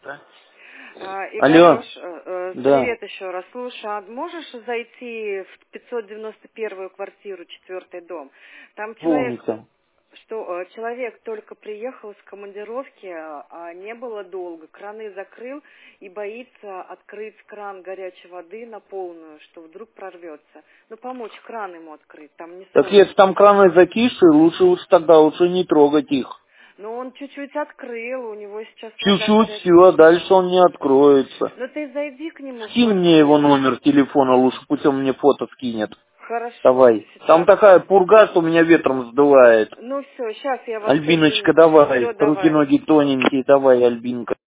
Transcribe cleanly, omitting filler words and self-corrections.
Алло, Игорёш, да, привет еще раз. Слушай, а можешь зайти в 591-ю квартиру, 4-й дом? Там человек, полностью. человек только приехал с командировки, а не было долго. Краны закрыл и боится открыть кран горячей воды на полную, что вдруг прорвется. Ну, помочь кран ему открыть, там Так несложно. если там краны закисшие, лучше тогда лучше не трогать их. Но он чуть-чуть открыл, у него сейчас вода Чуть-чуть горячая все, а дальше начинает. он не откроется. Ну, ты зайди к нему в Скинь мне его квартиру. номер телефона, лучше пусть он мне фото скинет. Хорошо, Давай. Там сейчас. такая пурга, что меня ветром сдувает. Ну все, сейчас я вас Альбиночка, соединю. давай. Все, давай. Руки-ноги тоненькие, давай, Альбинка.